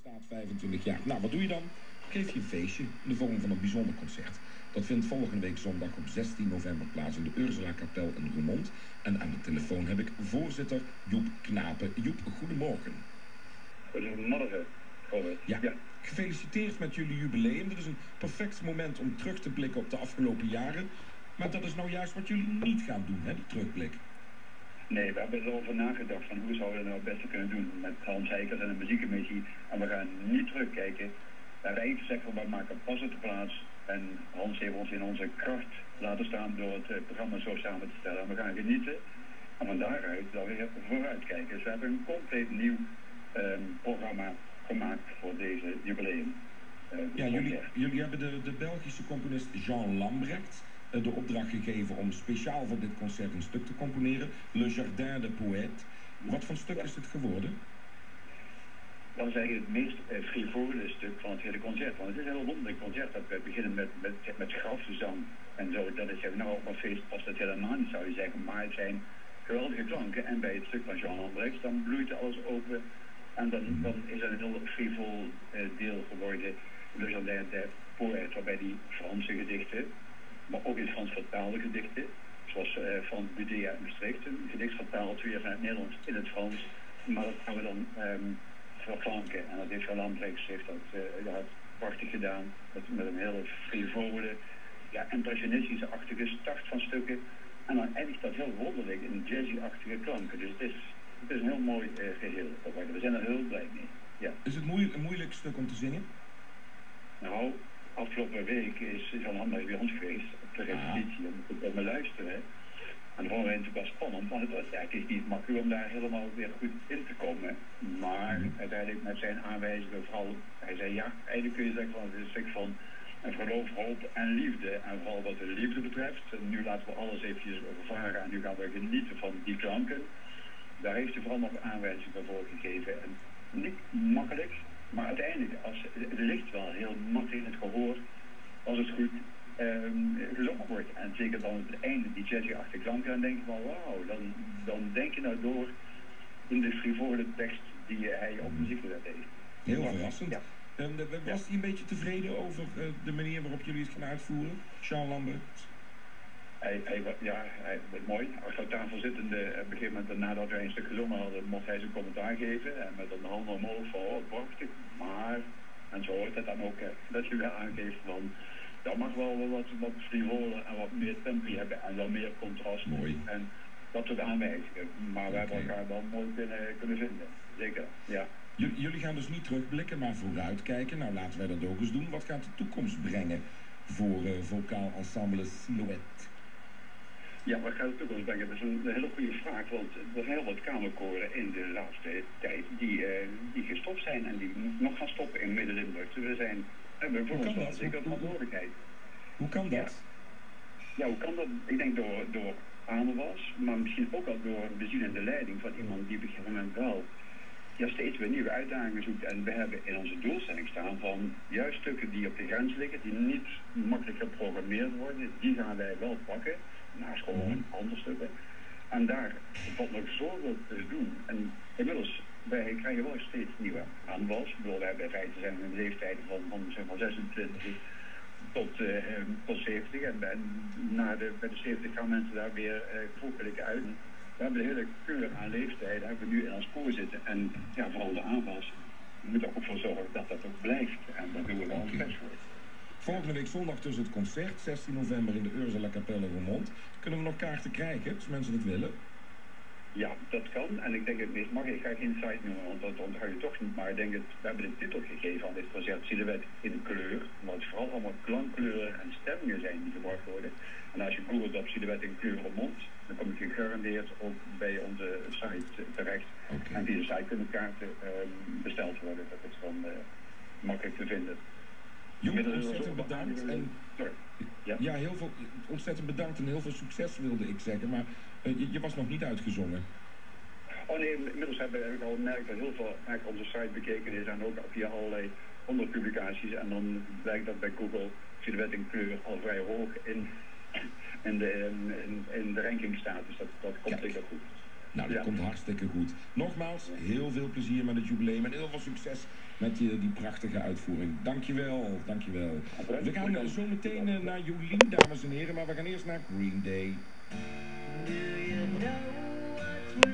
bestaat 25 jaar. Nou, wat doe je dan? Geef je een feestje in de vorm van een bijzonder concert. Dat vindt volgende week zondag op 16 november plaats in de Ursula-kapel in Roermond. En aan de telefoon heb ik voorzitter Joep Knapen. Joep, goedemorgen. Goedemorgen, Robert. Ja, gefeliciteerd met jullie jubileum. Dit is een perfect moment om terug te blikken op de afgelopen jaren. Maar dat is nou juist wat jullie niet gaan doen, hè, die terugblik. Nee, we hebben erover nagedacht van hoe zouden we dat nou het beste kunnen doen met Hans Heikers en de muziekcommissie. En we gaan niet terugkijken. We hebben eigenlijk gezegd van we maken pas op de plaats. En Hans heeft ons in onze kracht laten staan door het programma zo samen te stellen. En we gaan genieten. En van daaruit dan weer vooruitkijken. Dus we hebben een compleet nieuw programma gemaakt voor deze jubileum. Ja, jullie hebben de Belgische componist Jean Lambrecht de opdracht gegeven om speciaal voor dit concert een stuk te componeren. Le Jardin de Poète. Wat voor stuk is het geworden? Dat is eigenlijk het meest frivole stuk van het hele concert. Want het is een heel wonderlijk concert. Dat we beginnen met grafzang en zo. Dat is nou op een feest past het helemaal niet, zou je zeggen. Maar het zijn geweldige klanken. En bij het stuk van Jean Lambrecht, dan bloeit alles open. En dan is er een heel frivol deel geworden. Le Jardin de Poète, waarbij die Franse gedichten, maar ook in Frans vertaalde gedichten, zoals van Budé uit Maastricht, een gedicht vertaald weer van het Nederlands in het Frans. Maar dat gaan we dan verklanken. En dat heeft Jean Lambrecht heeft dat prachtig gedaan. Met een hele frivole, impressionistische-achtige start van stukken. En dan eindigt dat heel wonderlijk in jazzy-achtige klanken. Dus het is een heel mooi geheel. We zijn er heel blij mee. Ja. Is het een moeilijk stuk om te zingen? Nou, afgelopen week is Jean Lambrecht bij ons geweest op de repetitie om te luisteren. En dat vonden wij natuurlijk wel spannend, want het is niet makkelijk om daar helemaal weer goed in te komen. Maar uiteindelijk met zijn aanwijzingen, vooral, hij zei ja, eigenlijk kun je zeggen van het is een stuk van geloof, hoop en liefde. En vooral wat de liefde betreft, en nu laten we alles eventjes ervaren en nu gaan we genieten van die klanken. Daar heeft hij vooral nog aanwijzingen voor gegeven. En niet makkelijk, maar uiteindelijk, het ligt wel heel makkelijk in het gehoor, als het goed gezongen wordt. En zeker dan op het einde, die jazzy-achtige klanken, dan denk je van wauw, dan denk je nou door in de frivole tekst die hij op muziek gezet heeft. Heel verrassend. Ja. Was hij een beetje tevreden over de manier waarop jullie het gaan uitvoeren, Jean Lambrecht? Hij was mooi. Achter tafel zittende, op een gegeven moment nadat wij een stuk gezongen hadden, mocht hij zijn commentaar geven. En met een hand omhoog van, oh, prachtig. Maar, en zo hoort het dan ook, dat je weer aangeeft van, dat mag wel wat frivoler en wat meer tempo hebben en wel meer contrast. Mooi. En dat soort aanwijzingen. Maar we hebben elkaar wel mooi kunnen vinden. Zeker, ja. Jullie gaan dus niet terugblikken, maar vooruitkijken. Nou, laten wij dat ook eens doen. Wat gaat de toekomst brengen voor vocaal ensemble Silhouette? Ja, wat gaat de toekomst brengen? Dat is een hele goede vraag, want er zijn heel wat kamerkoren in de laatste tijd die gestopt zijn en die nog gaan stoppen in Midden-Limburg. Dus hebben voor ons wel zeker verantwoordelijkheid. Hoe kan dat? Ja, hoe kan dat? Ik denk door aanwas, maar misschien ook al door bezielende leiding van iemand die op een gegeven moment wel steeds weer nieuwe uitdagingen zoekt. En we hebben in onze doelstelling staan van juist stukken die op de grens liggen, die niet makkelijk geprogrammeerd worden, die gaan wij wel pakken, naast gewoon andere stukken. En daar valt nog zoveel te doen. En inmiddels, wij krijgen wel steeds nieuwe aanwas. Ik bedoel, wij hebben in feite zijn in de leeftijd van zeg maar 26 tot 70. En bij de 70 gaan mensen daar weer vroegelijk uit. We hebben de hele keur aan leeftijden hebben we nu in ons koor zitten. En ja, vooral de aanwas. We moeten er ook voor zorgen dat dat ook blijft. En daar doen we wel een best voor. Volgende week zondag dus het concert, 16 november in de Ursula-kapel in Roermond. Kunnen we nog kaarten krijgen, als mensen het willen? Ja, dat kan. En ik denk het meest mag. Ik ga geen site noemen, want dat onthoud je toch niet. Maar ik denk we hebben de titel gegeven aan dit concert, Silhouette in kleur. Omdat het vooral allemaal klankkleuren en stemmingen zijn die gebracht worden. En als je googelt op Silhouette in kleur Roermond, dan kom je gegarandeerd ook bij onze site terecht. Okay. En via de site kunnen kaarten besteld worden. Dat is dan makkelijk te vinden. Jongens, ontzettend bedankt. En, ja, ontzettend bedankt en heel veel succes wilde ik zeggen, maar je was nog niet uitgezongen. Oh nee, inmiddels hebben we al gemerkt dat heel veel onze site bekeken is en ook via allerlei andere publicaties. En dan blijkt dat bij Google Silhouette in kleur al vrij hoog in de ranking staat. Dus dat komt zeker goed. Nou, dat komt hartstikke goed. Nogmaals, heel veel plezier met het jubileum en heel veel succes met die prachtige uitvoering. Dankjewel, dankjewel. We gaan zo meteen naar Jolien, dames en heren, maar we gaan eerst naar Green Day.